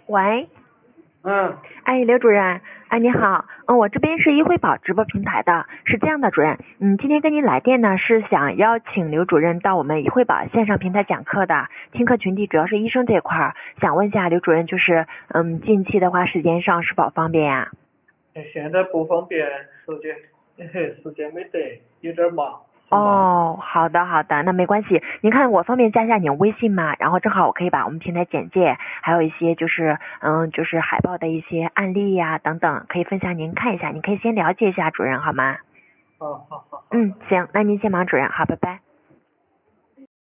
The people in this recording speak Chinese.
喂， 嗯， 哎，刘主任，哎，你好，我这边是医惠宝直播平台的，是这样的，主任，今天跟您来电呢，是想邀请刘主任到我们医惠宝线上平台讲课的，听课群体主要是医生这一块儿，想问一下刘主任，就是近期的话时间上是否方便呀？ 现在不方便，时间没得，有点忙，很忙。 哦，好的好的，那没关系。您看我方便加一下你的微信吗？然后正好我可以把我们平台简介，还有一些就是海报的一些案例呀、等等，可以分享您看一下。你可以先了解一下主任好吗？ 好好好好。 行，那您先忙主任，好，拜拜。